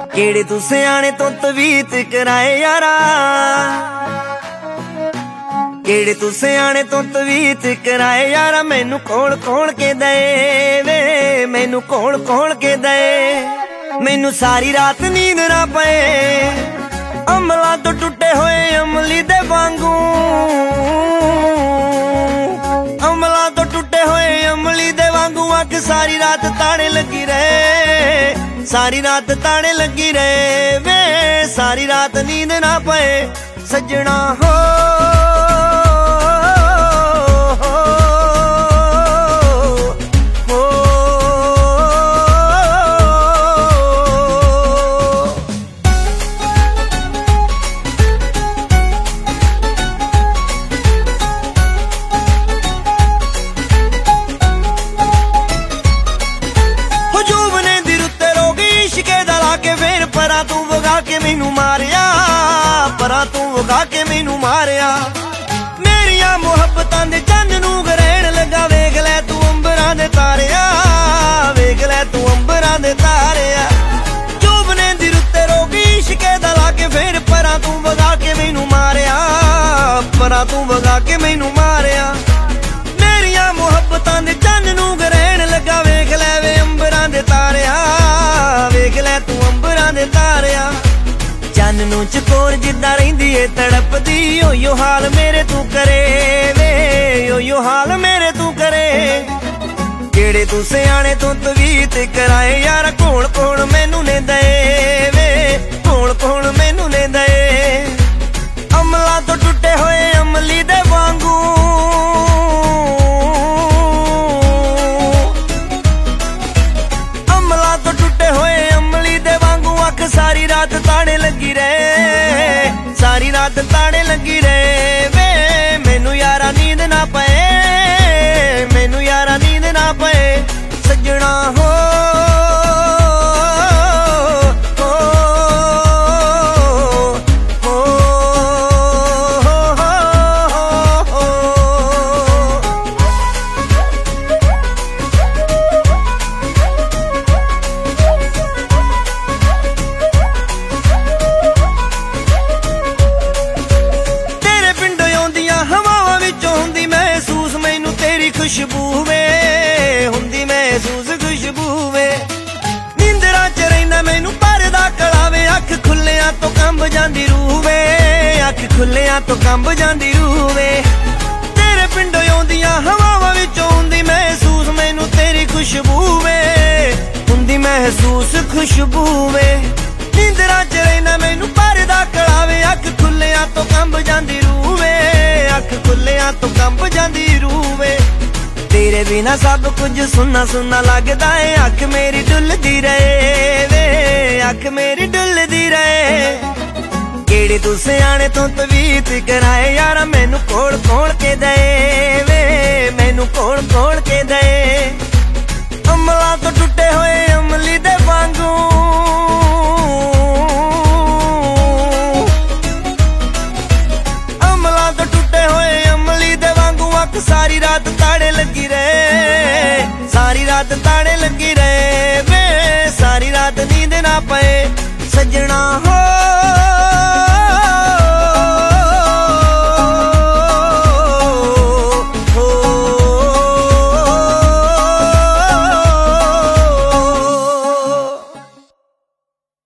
ਕਿਹੜੇ ਤੂੰ ਸਿਆਣੇ ਤੋਂ ਤਵੀਤ ਕਰਾਏ ਯਾਰਾ, ਕਿਹੜੇ ਤੂੰ ਸਿਆਣੇ ਤੋਂ ਤਵੀਤ ਕਰਾਏ ਯਾਰਾ। ਮੈਨੂੰ ਕੋਲ ਕੋਲ ਕੇ ਦਏ ਵੇ, ਮੈਨੂੰ ਕੋਲ ਕੋਲ ਕੇ ਦਏ। ਮੈਨੂੰ ਸਾਰੀ ਰਾਤ ਨੀਂਦ ਨਾ ਪਏ, ਅਮਲਾਂ ਤੋਂ ਟੁੱਟੇ ਹੋਏ ਅਮਲੀ ਦੇ ਵਾਂਗੂ, ਅਮਲਾਂ ਤੋਂ ਟੁੱਟੇ ਹੋਏ ਅਮਲੀ ਦੇ ਵਾਂਗੂ। ਅੱਖ ਸਾਰੀ ਰਾਤ ਤਾਣੇ ਲੱਗੀ ਰਹੇ, ਸਾਰੀ ਰਾਤ ਤਾਣੇ ਲੱਗੀ ਰਹੇ ਵੇ, ਸਾਰੀ ਰਾਤ ਨੀਂਦ ਨਾ ਪਏ ਸੱਜਣਾ ਹੋ। ਪਰਾਂ ਤੂੰ ਵਗਾ ਕੇ ਮੈਨੂੰ ਮਾਰਿਆ, ਪਰਾਂ ਤੂੰ ਵਗਾ ਕੇ ਮੈਨੂੰ ਮਾਰਿਆ। ਮੇਰੀਆਂ ਮੁਹੱਬਤਾਂ ਦੇ ਚੰਨ ਨੂੰ ਗਰੇਣ ਲੱਗਾ, ਵੇਖ ਲੈ ਤੂੰ ਅੰਬਰਾਂ ਦੇ ਤਾਰਿਆ, ਵੇਖ ਲੈ ਤੂੰ ਅੰਬਰਾਂ ਦੇ ਤਾਰਿਆ। ਚੁੱਭਨੇ ਦੀ ਰੁੱਤੇ ਰੋਗੀ ਇਸ਼ਕੇ ਦਾ ਲਾ ਕੇ ਫੇਰ ਪਰਾਂ ਤੂੰ ਵਗਾ ਕੇ ਮੈਨੂੰ ਮਾਰਿਆ, ਪਰਾਂ ਤੂੰ ਵਗਾ ਕੇ ਮੈਨੂੰ ਮਾਰਿਆ। ਮੇਰੀਆਂ ਮੁਹੱਬਤਾਂ ਦੇ ਚੰਨ ਨੂੰ ਗਰੇਣ ਲੱਗਾ, ਵੇਖ ਲੈ ਵੇ ਅੰਬਰਾਂ ਦੇ ਤਾਰਿਆ, ਵੇਖ ਲੈ ਤੂੰ ਅੰਬਰਾਂ ਦੇ ਤਾਰਿਆ। ਚੰਨ ਨੂੰ ਚਕੋਰ ਜਿੱਦਾਂ ਰਹਿੰਦੀ ਏ ਤੜਪਦੀ, ਓਯੋ ਹਾਲ ਮੇਰੇ ਤੂੰ ਕਰੇ ਵੇ, ਓਯੋ ਹਾਲ ਮੇਰੇ ਤੂੰ ਕਰੇ। ਕਿਹੜੇ ਤੂੰ ਸਿਆਣੇ ਤੋਂ ਤਵੀਤ ਕਰਾਏ ਯਾਰ, ਕੋਲ ਕੋਲ ਮੈਨੂੰ ਨੇ ਦਏ ਵੇ, ਕੋਲ ਕੋਲ ਮੈਨੂੰ ਨੇ ਦਏ। ਅਮਲਾਂ ਤੋਂ ਟੁੱਟੇ ਹੋਏ ਅਮਲੀ ਦੇ ਵਾਂਗੂ, ਅਮਲਾਂ ਤੋਂ ਟੁੱਟੇ ਹੋਏ ਅਮਲੀ ਦੇ ਵਾਂਗੂ। ਅੱਖ ਸਾਰੀ ਰਾਤ ਤਾਣੇ ਲੱਗੀ ਰਹੇ, ਸਾਰੀ ਰਾਤ ਤਾਣੇ ਲੱਗੀ ਰਹੇ ਵੇ, ਮੈਨੂੰ ਯਾਰਾ ਨੀਂਦ ਨਾ ਪਏ, ਮੈਨੂੰ ਯਾਰਾ ਨੀਂਦ ਨਾ ਪਏ ਸੱਜਣਾ ਹੋ। ਖੁਸ਼ਬੂ ਵੇ ਹੁੰਦੀ ਮਹਿਸੂਸ ਖੁਸ਼ਬੂ ਵੇ, ਨੀਂਦਰਾਂ ਚ ਰਹਿੰਦਾ ਮੈਨੂੰ ਪਰਦਾ ਕਲਾਵੇ। ਅੱਖ ਖੁੱਲਿਆਂ ਤੋਂ ਕੰਬ ਜਾਂਦੀ ਰੂਹ ਵੇ, ਅੱਖ ਖੁੱਲਿਆਂ ਤੋਂ ਕੰਬ ਜਾਂਦੀ ਰੂਹ ਵੇ। ਤੇਰੇ ਪਿੰਡੋਂ ਆਉਂਦੀਆਂ ਹਵਾਵਾਂ ਵਿੱਚੋਂ ਹੁੰਦੀ ਮਹਿਸੂਸ ਮੈਨੂੰ ਤੇਰੀ ਖੁਸ਼ਬੂ ਵੇ, ਹੁੰਦੀ ਮਹਿਸੂਸ ਖੁਸ਼ਬੂ ਵੇ। ਨੀਂਦਰਾਂ ਚ ਰਹਿੰਦਾ ਮੈਨੂੰ ਪਰਦਾ ਕਲਾਵੇ। ਅੱਖ ਖੁੱਲਿਆਂ ਤੋਂ ਕੰਬ ਜਾਂਦੀ ਰੂਹ ਵੇ, ਅੱਖ ਖੁੱਲਿਆਂ ਤੋਂ ਕੰਬ ਜਾਂਦੀ ਰੂਹ ਵੇ। ਤੇਰੇ ਬਿਨਾ ਸਭ ਕੁਝ ਸੁੰਨਾ ਸੁੰਨਾ ਲੱਗਦਾ ਏ, ਅੱਖ ਮੇਰੀ ਡੁੱਲਦੀ ਰਹੇ ਵੇ, ਅੱਖ ਮੇਰੀ ਡੁੱਲਦੀ ਰਹੇ। ਕਿਹੜੇ ਤੂੰ ਸਿਆਣੇ ਤੋਂ ਤਵੀਤ ਕਰਾਏ ਯਾਰਾ, ਮੈਨੂੰ ਕੋਲ ਕੋਲ ਕੇ ਦਏ ਵੇ, ਮੈਨੂੰ ਕੋਲ ਕੋਲ ਕੇ ਦਏ। ਅਮਲਾਂ ਤੋਂ ਟੁੱਟੇ ਹੋਏ ਅਮਲੀ ਦੇ ਵਾਂਗੂ, ਅਮਲਾਂ ਤੋਂ ਟੁੱਟੇ ਹੋਏ ਅਮਲੀ ਦੇ ਵਾਂਗੂ। ਅੱਖ ਸਾਰੀ ਰਾਤ ਤਾੜੇ ਲੱਗੀ ਰਹੇ, ਸਾਰੀ ਰਾਤ ਤਾੜੇ ਲੱਗੀ ਰਹੇ ਵੇ, ਸਾਰੀ ਰਾਤ ਨੀਂਦ ਨਾ ਪਏ ਸੱਜਣਾ।